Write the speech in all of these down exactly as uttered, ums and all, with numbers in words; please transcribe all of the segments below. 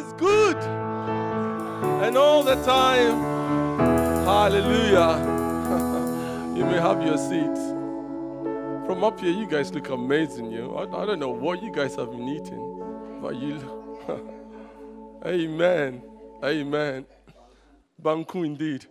is good. And all the time, hallelujah. You may have your seats. From up here, you guys look amazing. You, I, I don't know what you guys have been eating, but you, amen, amen. Banku indeed.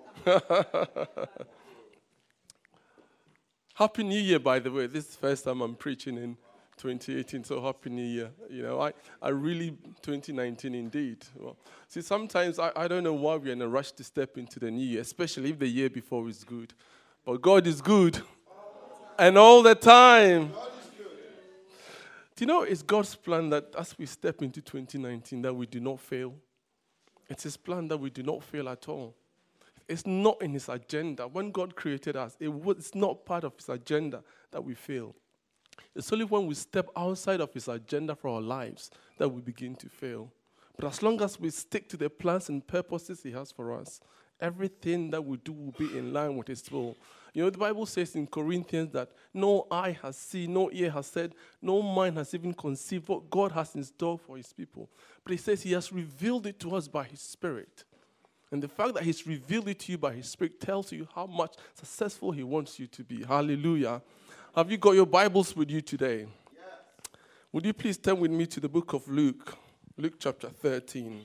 Happy New Year, by the way. This is the first time I'm preaching in twenty eighteen, so Happy New Year. You know, I, I really, twenty nineteen indeed. Well, see, sometimes I, I don't know why we're in a rush to step into the new year, especially if the year before is good. But God is good. And all the time. Do you know it's God's plan that as we step into twenty nineteen that we do not fail? It's His plan that we do not fail at all. It's not in His agenda. When God created us, it was, it's not part of His agenda that we fail. It's only when we step outside of His agenda for our lives that we begin to fail. But as long as we stick to the plans and purposes He has for us, everything that we do will be in line with His will. You know, the Bible says in Corinthians that no eye has seen, no ear has said, no mind has even conceived what God has in store for His people. But He says He has revealed it to us by His Spirit. And the fact that He's revealed it to you by His Spirit tells you how much successful He wants you to be. Hallelujah. Have you got your Bibles with you today? Yes. Would you please turn with me to the book of Luke, Luke chapter thirteen.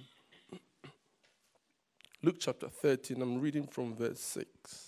Luke chapter thirteen, I'm reading from verse six.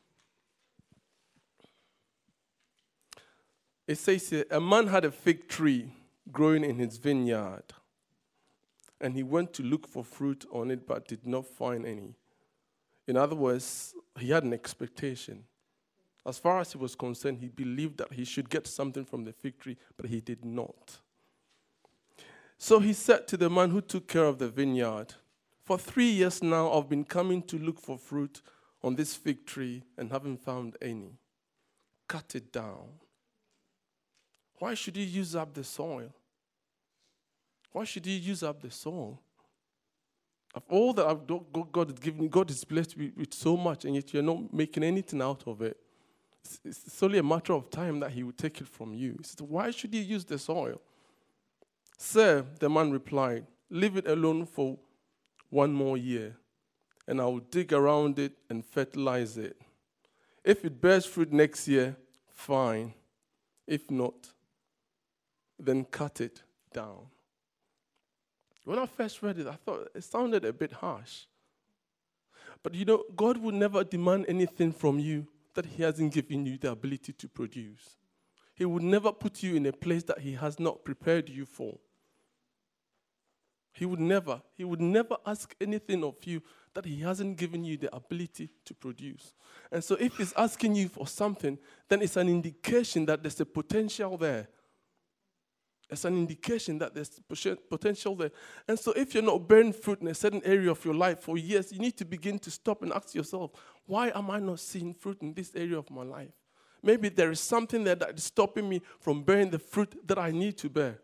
It says here, a man had a fig tree growing in his vineyard, and he went to look for fruit on it but did not find any. In other words, he had an expectation. As far as he was concerned, he believed that he should get something from the fig tree, but he did not. So he said to the man who took care of the vineyard, for three years now I've been coming to look for fruit on this fig tree and haven't found any. Cut it down. Why should you use up the soil? Why should you use up the soil? Of all that I've do, God has given you, God is blessed with, with so much, and yet you're not making anything out of it. It's, it's only a matter of time that He will take it from you. He said, why should you use the soil? Sir, the man replied, leave it alone for one more year, and I will dig around it and fertilize it. If it bears fruit next year, fine. If not, then cut it down. When I first read it, I thought it sounded a bit harsh. But you know, God will never demand anything from you that He hasn't given you the ability to produce. He would never put you in a place that He has not prepared you for. He would never, He would never ask anything of you that He hasn't given you the ability to produce. And so if He's asking you for something, then it's an indication that there's a potential there. It's an indication that there's potential there. And so if you're not bearing fruit in a certain area of your life for years, you need to begin to stop and ask yourself, why am I not seeing fruit in this area of my life? Maybe there is something there that is stopping me from bearing the fruit that I need to bear.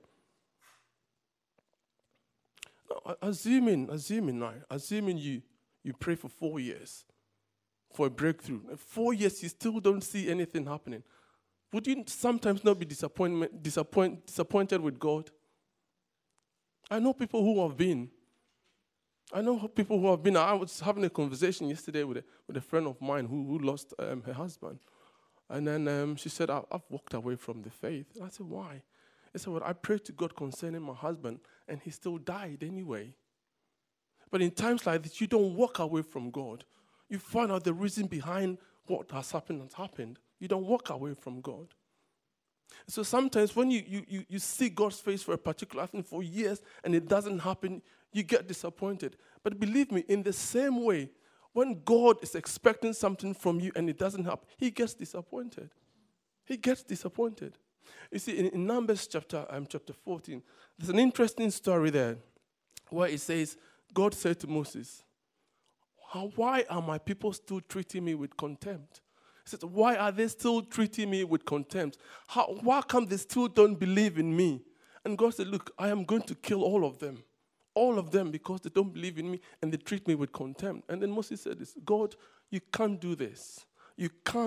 Now, assuming, assuming now, assuming you, you pray for four years for a breakthrough. In four years, you still don't see anything happening. Would you sometimes not be disappointment, disappoint, disappointed with God? I know people who have been. I know people who have been. I was having a conversation yesterday with a, with a friend of mine who, who lost um, her husband. And then um, she said, I've walked away from the faith. And I said, why? I said, well, I prayed to God concerning my husband, and he still died anyway. But in times like this, you don't walk away from God. You find out the reason behind what has happened has happened. You don't walk away from God. So sometimes when you, you, you, you see God's face for a particular thing for years and it doesn't happen, you get disappointed. But believe me, in the same way, when God is expecting something from you and it doesn't happen, He gets disappointed. He gets disappointed. You see, in, in Numbers chapter, um, chapter fourteen, there's an interesting story there where it says, God said to Moses, How, why are my people still treating me with contempt? He said, why are they still treating me with contempt? How, why come they still don't believe in me? And God said, look, I am going to kill all of them. All of them because they don't believe in me and they treat me with contempt. And then Moses said this, God, you can't do this. You can't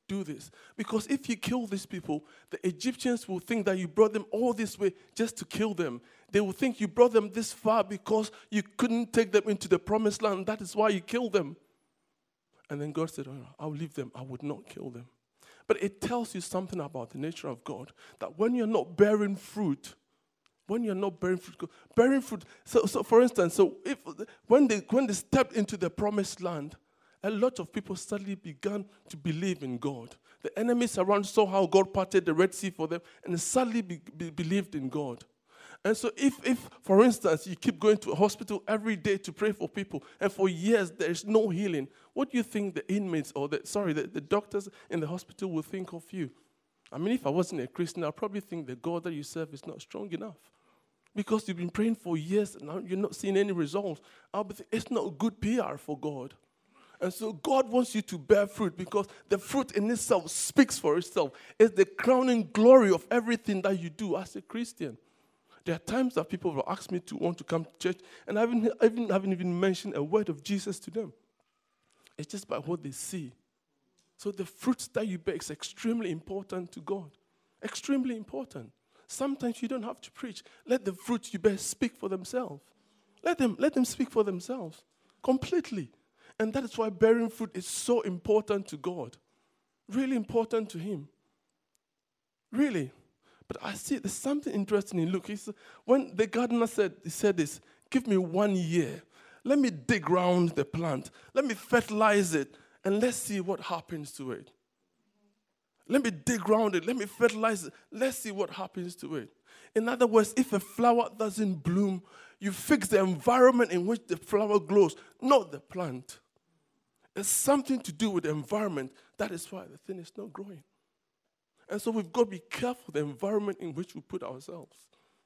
do this. Because if you kill these people, the Egyptians will think that you brought them all this way just to kill them. They will think you brought them this far because you couldn't take them into the promised land. That is why you killed them. And then God said, oh, I'll leave them. I would not kill them. But it tells you something about the nature of God, that when you're not bearing fruit, when you're not bearing fruit, bearing fruit. So, so for instance, so if when they when they stepped into the promised land, a lot of people suddenly began to believe in God. The enemies around saw how God parted the Red Sea for them, and they suddenly be, be, believed in God. And so if, if, for instance, you keep going to a hospital every day to pray for people, and for years there is no healing, what do you think the inmates or the, sorry, the, the doctors in the hospital will think of you? I mean, if I wasn't a Christian, I'd probably think the God that you serve is not strong enough. Because you've been praying for years and now you're not seeing any results. I'll be thinking, it's not good P R for God. And so God wants you to bear fruit because the fruit in itself speaks for itself. It's the crowning glory of everything that you do as a Christian. There are times that people will ask me to want to come to church, and I haven't, I haven't, haven't even mentioned a word of Jesus to them. It's just by what they see. So the fruits that you bear is extremely important to God. Extremely important. Sometimes you don't have to preach. Let the fruits you bear speak for themselves. Let them, let them speak for themselves completely. And that is why bearing fruit is so important to God. Really important to Him. Really. But I see there's something interesting in Luke. He said, when the gardener said, he said this, give me one year. Let me dig around the plant. Let me fertilize it. And let's see what happens to it. Let me dig around it. Let me fertilize it. Let's see what happens to it. In other words, if a flower doesn't bloom, you fix the environment in which the flower grows, not the plant. It's something to do with the environment. That is why the thing is not growing. And so we've got to be careful the environment in which we put ourselves.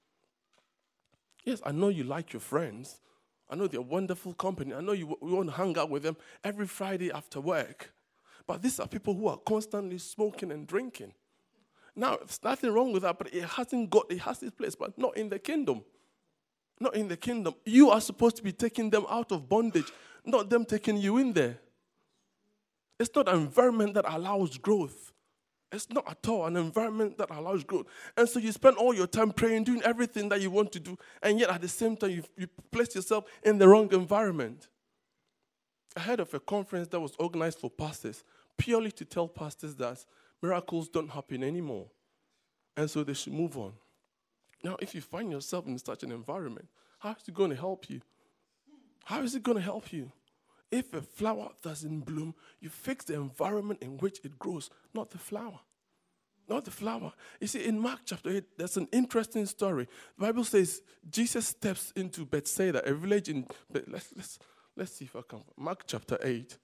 Yes, I know you like your friends. I know they're wonderful company. I know you, you want to hang out with them every Friday after work. But these are people who are constantly smoking and drinking. Now, there's nothing wrong with that, but it hasn't got, it has its place, but not in the kingdom. Not in the kingdom. You are supposed to be taking them out of bondage, not them taking you in there. It's not an environment that allows growth. It's not at all an environment that allows growth. And so you spend all your time praying, doing everything that you want to do, and yet at the same time you, you place yourself in the wrong environment. I heard of a conference that was organized for pastors, purely to tell pastors that miracles don't happen anymore. And so they should move on. Now, if you find yourself in such an environment, how is it going to help you? How is it going to help you? If a flower doesn't bloom, you fix the environment in which it grows, not the flower. Not the flower. You see, in Mark chapter eight, there's an interesting story. The Bible says Jesus steps into Bethsaida, a village in... Let's, let's, let's see if I can... Mark chapter eight.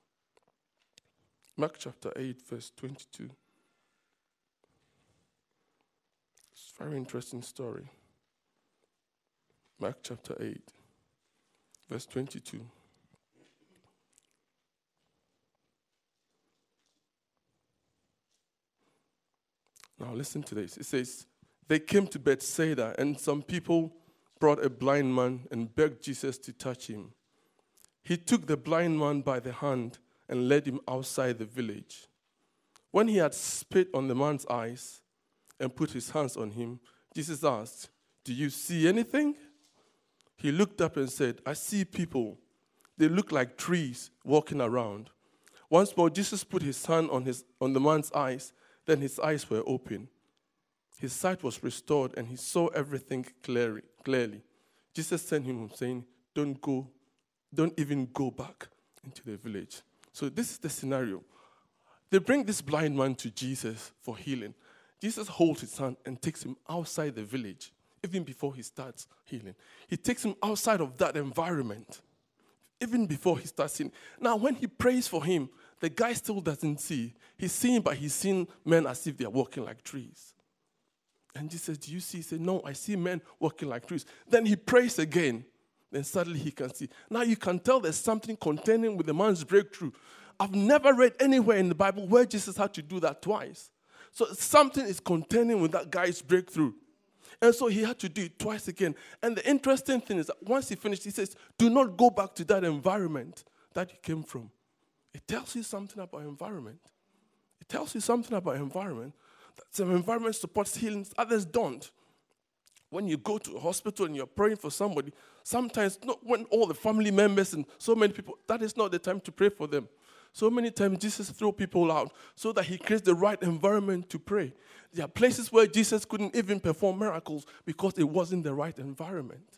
Mark chapter eight, verse twenty-two. It's a very interesting story. Mark chapter eight, verse twenty-two. Now listen to this. It says, they came to Bethsaida, and some people brought a blind man and begged Jesus to touch him. He took the blind man by the hand and led him outside the village. When he had spit on the man's eyes and put his hands on him, Jesus asked, do you see anything? He looked up and said, I see people. They look like trees walking around. Once more, Jesus put his hand on, his, on the man's eyes. Then his eyes were open. His sight was restored, and he saw everything clearly. clearly. Jesus sent him saying, don't go, don't even go back into the village. So this is the scenario. They bring this blind man to Jesus for healing. Jesus holds his hand and takes him outside the village, even before he starts healing. He takes him outside of that environment, even before he starts healing. Now, when he prays for him, the guy still doesn't see. He's seeing, but he's seeing men as if they're walking like trees. And Jesus says, do you see? He said, no, I see men walking like trees. Then he prays again. Then suddenly he can see. Now you can tell there's something contending with the man's breakthrough. I've never read anywhere in the Bible where Jesus had to do that twice. So something is contending with that guy's breakthrough. And so he had to do it twice again. And the interesting thing is that once he finished, he says, do not go back to that environment that you came from. It tells you something about environment. It It tells you something about environment. That some environment supports healing, others don't. When you go to a hospital and you're praying for somebody, sometimes not when all the family members and so many people, that is not the time to pray for them. So many times Jesus throws people out so that he creates the right environment to pray. There are places where Jesus couldn't even perform miracles because it wasn't the right environment.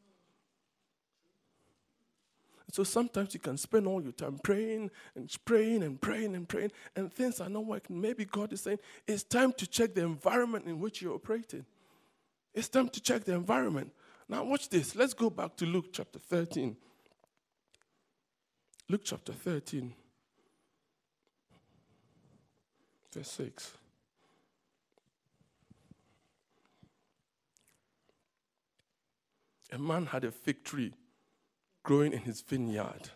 So sometimes you can spend all your time praying and praying and praying and praying, and things are not working. Maybe God is saying, it's time to check the environment in which you're operating. It's time to check the environment. Now watch this. Let's go back to Luke chapter thirteen. Luke chapter thirteen, verse six. A man had a fig tree growing in his vineyard.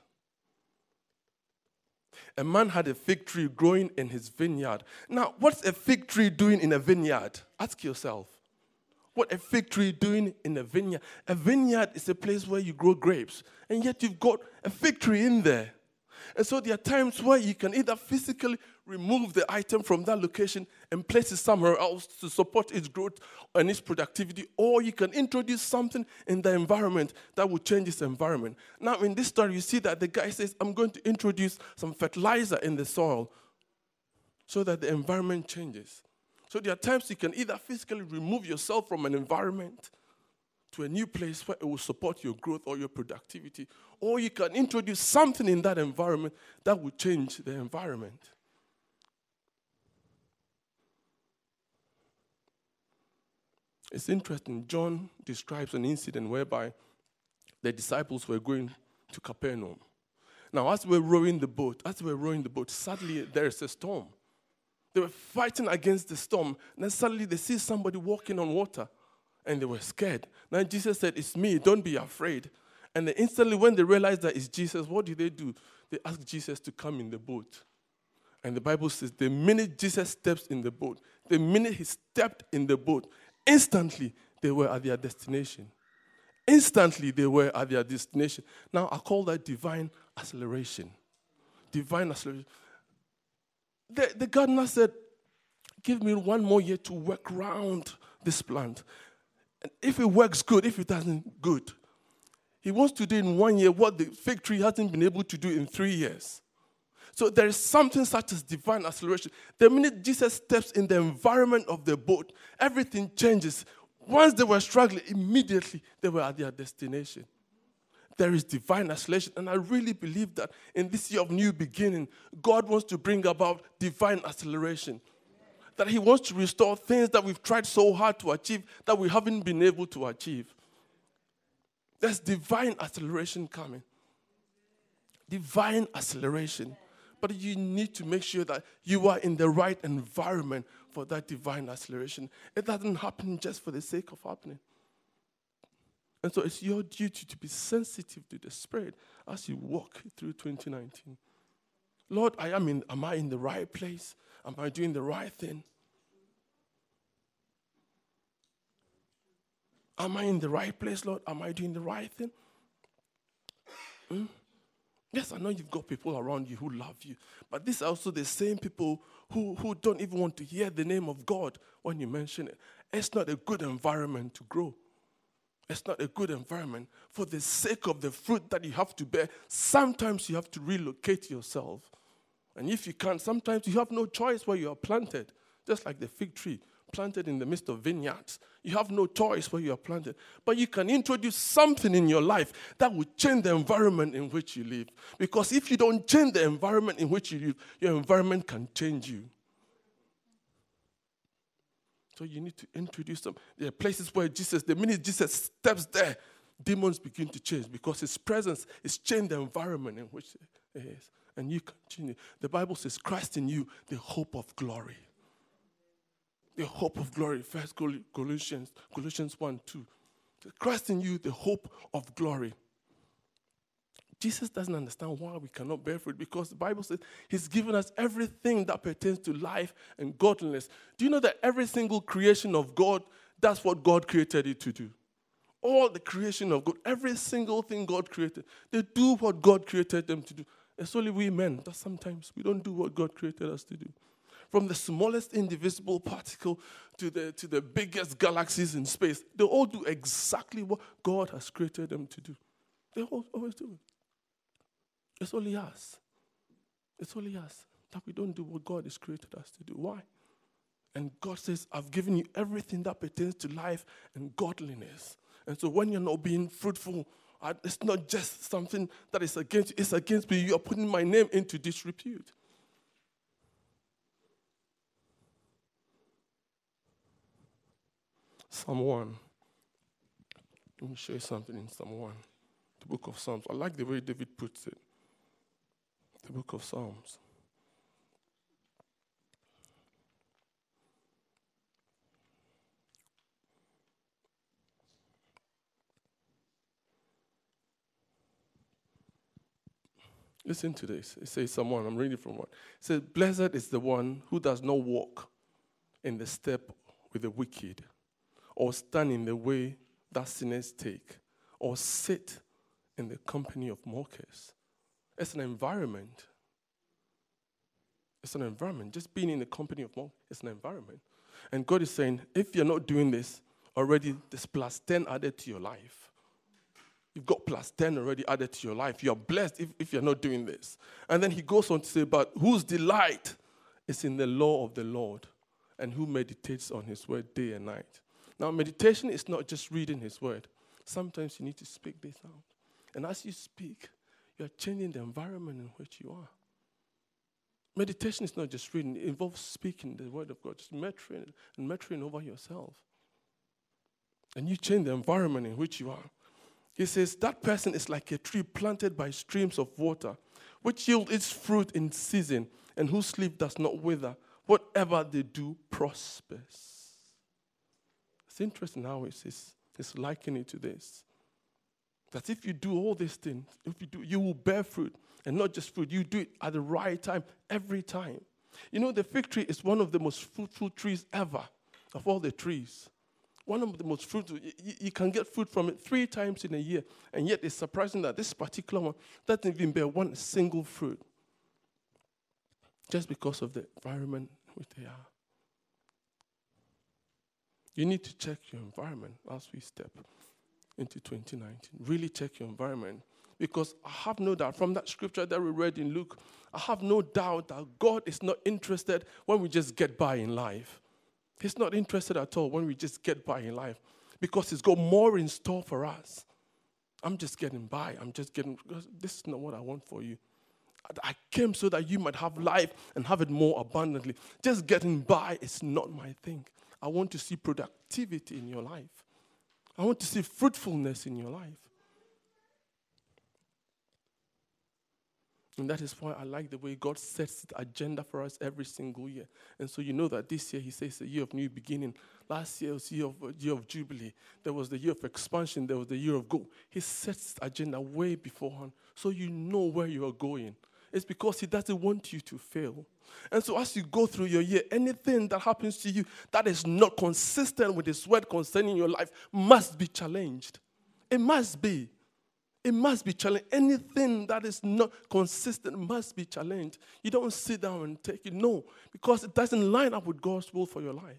A man had a fig tree growing in his vineyard. Now, what's a fig tree doing in a vineyard? Ask yourself. What a fig tree doing in a vineyard? A vineyard is a place where you grow grapes, and yet you've got a fig tree in there. And so there are times where you can either physically remove the item from that location and place it somewhere else to support its growth and its productivity, or you can introduce something in the environment that will change its environment. Now, in this story, you see that the guy says, I'm going to introduce some fertilizer in the soil so that the environment changes. So there are times you can either physically remove yourself from an environment to a new place where it will support your growth or your productivity, or you can introduce something in that environment that will change the environment. It's interesting. John describes an incident whereby the disciples were going to Capernaum. Now, as we were rowing the boat, as we were rowing the boat, suddenly there is a storm. They were fighting against the storm. And then suddenly they see somebody walking on water. And they were scared. Now Jesus said, it's me, don't be afraid. And then instantly when they realized that it's Jesus, what did they do? They asked Jesus to come in the boat. And the Bible says the minute Jesus steps in the boat, the minute he stepped in the boat, instantly they were at their destination. Instantly they were at their destination. Now I call that divine acceleration. Divine acceleration. The, the gardener said, give me one more year to work around this plant. And if it works good, if it doesn't, good. He wants to do in one year what the fig tree hasn't been able to do in three years. So there is something such as divine acceleration. The minute Jesus steps in the environment of the boat, everything changes. Once they were struggling, immediately they were at their destination. There is divine acceleration, and I really believe that in this year of new beginning, God wants to bring about divine acceleration. That he wants to restore things that we've tried so hard to achieve that we haven't been able to achieve. There's divine acceleration coming. Divine acceleration. But you need to make sure that you are in the right environment for that divine acceleration. It doesn't happen just for the sake of happening. And so it's your duty to be sensitive to the Spirit as you walk through twenty nineteen. Lord, I am in, am I in the right place? Am I doing the right thing? Am I in the right place, Lord? Am I doing the right thing? Hmm? Yes, I know you've got people around you who love you, but these are also the same people who, who don't even want to hear the name of God when you mention it. It's not a good environment to grow. It's not a good environment. For the sake of the fruit that you have to bear, sometimes you have to relocate yourself. And if you can't, sometimes you have no choice where you are planted, just like the fig tree, planted in the midst of vineyards. You have no choice where you are planted. But you can introduce something in your life that will change the environment in which you live. Because if you don't change the environment in which you live, your environment can change you. So you need to introduce them. There are places where Jesus, the minute Jesus steps there, demons begin to change because his presence is changed the environment in which it is. And you continue. The Bible says, Christ in you, the hope of glory. The hope of glory. First Colossians, Colossians one, two. Christ in you, the hope of glory. Jesus doesn't understand why we cannot bear fruit because the Bible says he's given us everything that pertains to life and godliness. Do you know that every single creation of God, that's what God created it to do? All the creation of God, every single thing God created, they do what God created them to do. It's only we men that sometimes we don't do what God created us to do. From the smallest indivisible particle to the, to the biggest galaxies in space, they all do exactly what God has created them to do. They all, always do it. It's only us. It's only us that we don't do what God has created us to do. Why? And God says, I've given you everything that pertains to life and godliness. And so when you're not being fruitful, it's not just something that is against you, it's against me. You are putting my name into disrepute. Psalm one. Let me show you something in Psalm one. The book of Psalms. I like the way David puts it. The book of Psalms. Listen to this. It says someone, I'm reading from one. It says, blessed is the one who does not walk in the step with the wicked, or stand in the way that sinners take, or sit in the company of mockers. It's an environment. It's an environment. Just being in the company of mockers, it's an environment. And God is saying, if you're not doing this, already there's plus ten added to your life. You've got plus ten already added to your life. You're blessed if, if you're not doing this. And then he goes on to say, but whose delight is in the law of the Lord, and who meditates on his word day and night. Now, meditation is not just reading his word. Sometimes you need to speak this out. And as you speak, you're changing the environment in which you are. Meditation is not just reading. It involves speaking the word of God, just measuring and measuring over yourself. And you change the environment in which you are. He says, that person is like a tree planted by streams of water, which yield its fruit in season, and whose leaf does not wither. Whatever they do prospers. It's interesting how it says, it's likening it to this. That if you do all these things, if you do, you will bear fruit. And not just fruit, you do it at the right time, every time. You know, the fig tree is one of the most fruitful trees ever, of all the trees. One of the most fruitful. You, you can get fruit from it three times in a year. And yet it's surprising that this particular one doesn't even bear one single fruit. Just because of the environment in which they are. You need to check your environment as we step into twenty nineteen. Really check your environment. Because I have no doubt, from that scripture that we read in Luke, I have no doubt that God is not interested when we just get by in life. He's not interested at all when we just get by in life. Because he's got more in store for us. I'm just getting by. I'm just getting, this is not what I want for you. I came so that you might have life and have it more abundantly. Just getting by is not my thing. I want to see productivity in your life. I want to see fruitfulness in your life. And that is why I like the way God sets the agenda for us every single year. And so you know that this year he says a year of new beginning. Last year was a year of, a year of jubilee. There was the year of expansion. There was the year of go. He sets the agenda way beforehand so you know where you are going. It's because he doesn't want you to fail. And so as you go through your year, anything that happens to you that is not consistent with his word concerning your life must be challenged. It must be. It must be challenged. Anything that is not consistent must be challenged. You don't sit down and take it. No, because it doesn't line up with God's will for your life.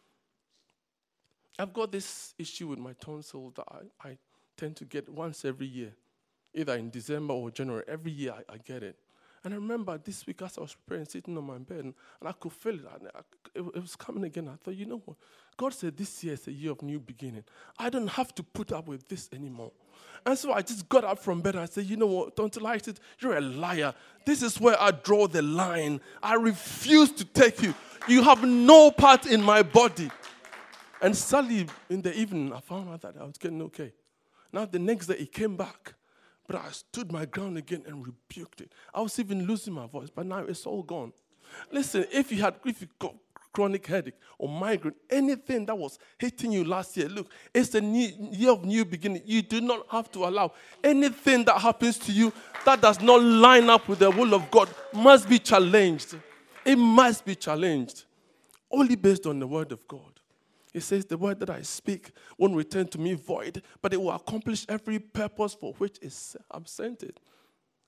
I've got this issue with my tonsil that I, I tend to get once every year, either in December or January. Every year I, I get it. And I remember this week as I was preparing, sitting on my bed, and, and I could feel it. And I, it. It was coming again. I thought, you know what? God said this year is a year of new beginning. I don't have to put up with this anymore. And so I just got up from bed and I said, you know what, Tonsillitis, you're a liar. This is where I draw the line. I refuse to take you. You have no part in my body. And suddenly, in the evening, I found out that I was getting okay. Now, the next day, it came back. But I stood my ground again and rebuked it. I was even losing my voice, but now it's all gone. Listen, if you had if you got chronic headache or migraine, anything that was hitting you last year, look, it's a new year of new beginning. You do not have to allow anything that happens to you that does not line up with the will of God must be challenged. It must be challenged. Only based on the word of God. It says, the word that I speak won't return to me void, but it will accomplish every purpose for which I've sent it.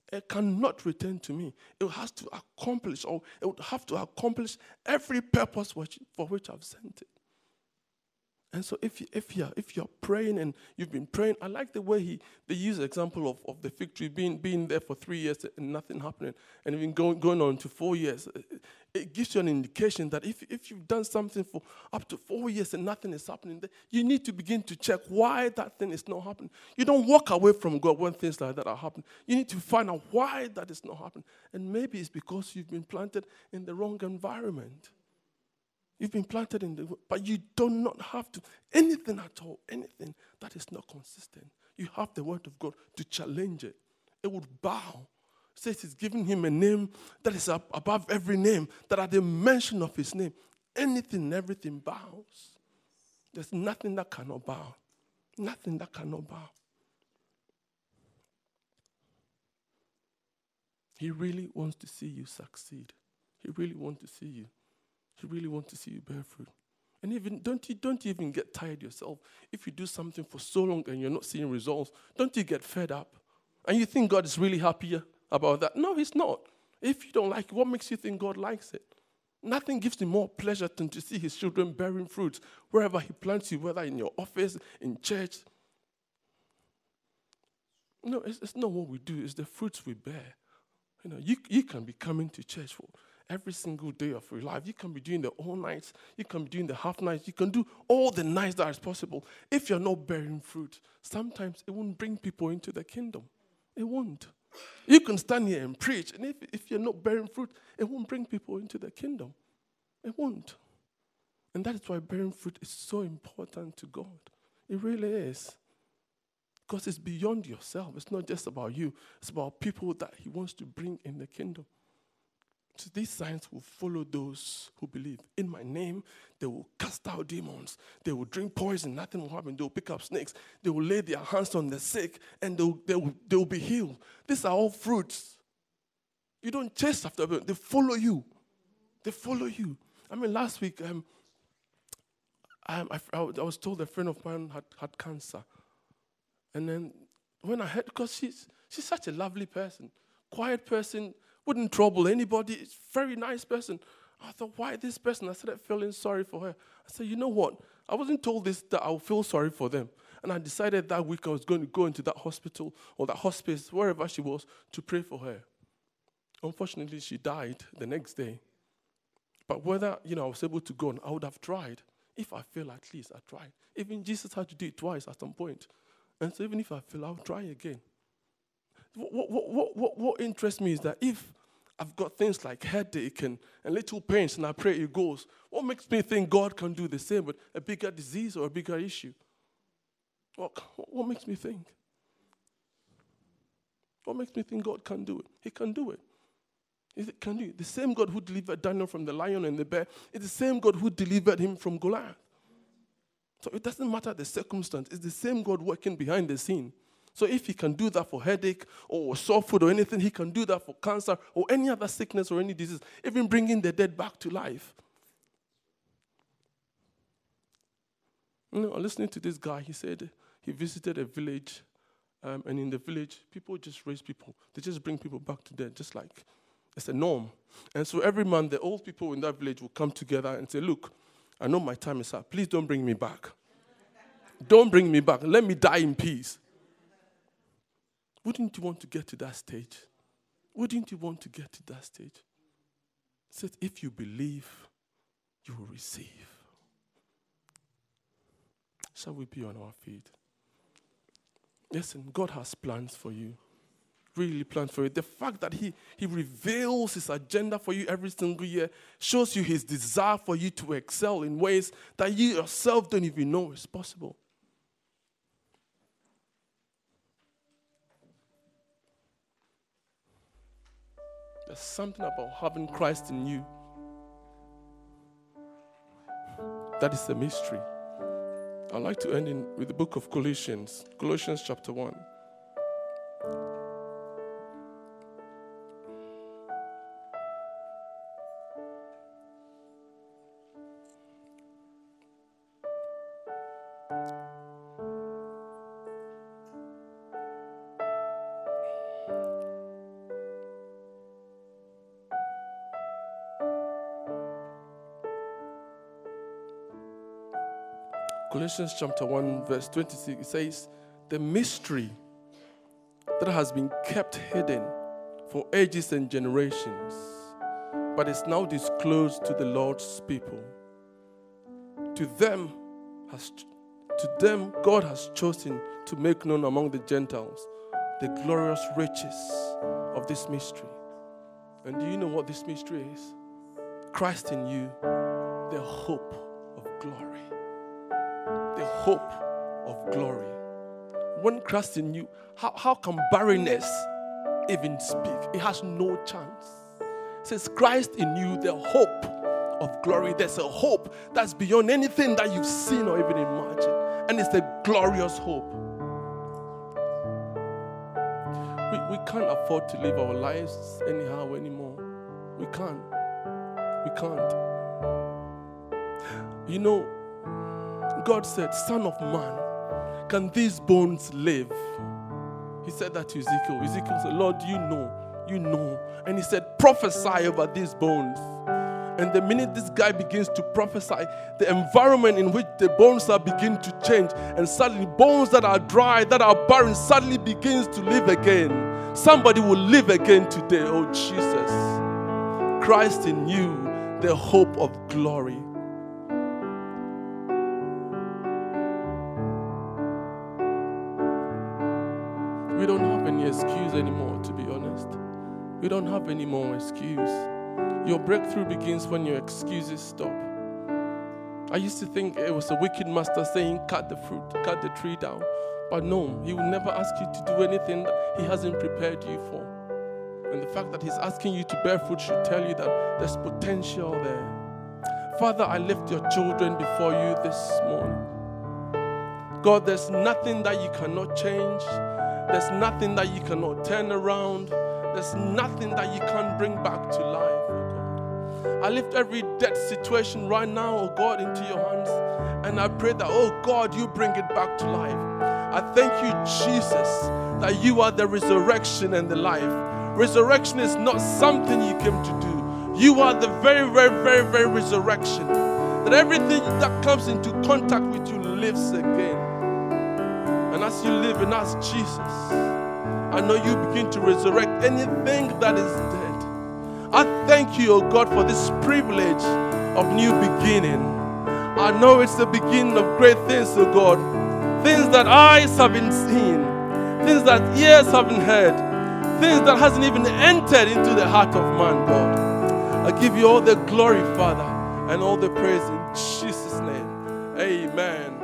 it cannot return to me. It has to accomplish, or it would have to accomplish every purpose which, for which I've sent it. And so if, you, if, you're, if you're praying and you've been praying, I like the way he they use the example of, of the fig tree being, being there for three years and nothing happening, and even going, going on to four years. It, it gives you an indication that if, if you've done something for up to four years and nothing is happening, you need to begin to check why that thing is not happening. You don't walk away from God when things like that are happening. You need to find out why that is not happening. And maybe it's because you've been planted in the wrong environment. You've been planted in the, but you do not have to, anything at all, anything that is not consistent. You have the word of God to challenge it. It would bow. It says he's giving him a name that is up above every name, that at the mention of his name, anything and everything bows. There's nothing that cannot bow. Nothing that cannot bow. He really wants to see you succeed. He really wants to see you. He really wants to see you bear fruit. And even don't you don't you even get tired yourself. If you do something for so long and you're not seeing results, don't you get fed up? And you think God is really happy about that? No, he's not. If you don't like it, what makes you think God likes it? Nothing gives him more pleasure than to see his children bearing fruit wherever he plants you, whether in your office, in church. No, it's, it's not what we do, it's the fruits we bear. You know, you, you can be coming to church for every single day of your life. You can be doing the all nights. You can be doing the half nights. You can do all the nights that is possible. If you're not bearing fruit, sometimes it won't bring people into the kingdom. It won't. You can stand here and preach, and if, if you're not bearing fruit, it won't bring people into the kingdom. It won't. And that is why bearing fruit is so important to God. It really is. Because it's beyond yourself. It's not just about you. It's about people that he wants to bring in the kingdom. So these signs will follow those who believe. In my name, they will cast out demons. They will drink poison. Nothing will happen. They will pick up snakes. They will lay their hands on the sick, and they will, they will, they will be healed. These are all fruits. You don't chase after them. They follow you. They follow you. I mean, last week, um, I, I, I was told a friend of mine had, had cancer. And then when I heard, because she's, she's such a lovely person, quiet person, wouldn't trouble anybody. It's a very nice person. I thought, why this person? I started feeling sorry for her. I said, you know what? I wasn't told this that I would feel sorry for them. And I decided that week I was going to go into that hospital or that hospice, wherever she was, to pray for her. Unfortunately, she died the next day. But whether, you know, I was able to go on, I would have tried. If I fail, at least I tried. Even Jesus had to do it twice at some point. And so even if I fail, I'll try again. What, what, what, what, what interests me is that if I've got things like headache and, and little pains and I pray it goes, what makes me think God can do the same with a bigger disease or a bigger issue? What, what makes me think? What makes me think God can do it? He can do it. He can do it. The same God who delivered Daniel from the lion and the bear is the same God who delivered him from Goliath. So it doesn't matter the circumstance. It's the same God working behind the scene. So if he can do that for headache or sore foot or anything, he can do that for cancer or any other sickness or any disease, even bringing the dead back to life. You know, listening to this guy, he said he visited a village, um, and in the village, people just raise people. They just bring people back to death, just like it's a norm. And so every month, the old people in that village will come together and say, look, I know my time is up. Please don't bring me back. Don't bring me back. Let me die in peace. Wouldn't you want to get to that stage? Wouldn't you want to get to that stage? It says, if you believe, you will receive. Shall we be on our feet? Listen, God has plans for you. Really plans for you. The fact that he, he reveals his agenda for you every single year shows you his desire for you to excel in ways that you yourself don't even know is possible. There's something about having Christ in you that is a mystery. I'd like to end in, with the book of Colossians, Colossians chapter one. Colossians chapter one, verse twenty-six, it says, the mystery that has been kept hidden for ages and generations, but is now disclosed to the Lord's people. To them, has, to them God has chosen to make known among the Gentiles the glorious riches of this mystery. And do you know what this mystery is? Christ in you, the hope of glory. The hope of glory. When Christ in you, how, how can barrenness even speak? It has no chance. It says Christ in you, the hope of glory. There's a hope that's beyond anything that you've seen or even imagined. And it's a glorious hope. We, we can't afford to live our lives anyhow anymore. We can't. We can't. You know, God said, Son of man, can these bones live? He said that to Ezekiel. Ezekiel said, Lord, you know, you know. And he said, prophesy over these bones. And the minute this guy begins to prophesy, the environment in which the bones are begin to change. And suddenly bones that are dry, that are barren, suddenly begins to live again. Somebody will live again today. Oh, Jesus. Christ in you, the hope of glory. We don't have any excuse anymore, to be honest. We don't have any more excuse. Your breakthrough begins when your excuses stop. I used to think it was a wicked master saying, cut the fruit, cut the tree down. But no, he will never ask you to do anything that he hasn't prepared you for. And the fact that he's asking you to bear fruit should tell you that there's potential there. Father, I lift your children before you this morning. God, there's nothing that you cannot change. There's nothing that you cannot turn around. There's nothing that you can't bring back to life, oh God. I lift every dead situation right now, oh God, into your hands. And I pray that, oh God, you bring it back to life. I thank you, Jesus, that you are the resurrection and the life. Resurrection is not something you came to do. You are the very, very, very, very resurrection. That everything that comes into contact with you lives again. And as you live in us, Jesus, I know you begin to resurrect anything that is dead. I thank you, oh God, for this privilege of new beginning. I know it's the beginning of great things, oh God. Things that eyes haven't seen. Things that ears haven't heard. Things that hasn't even entered into the heart of man, God. I give you all the glory, Father, and all the praise in Jesus' name. Amen.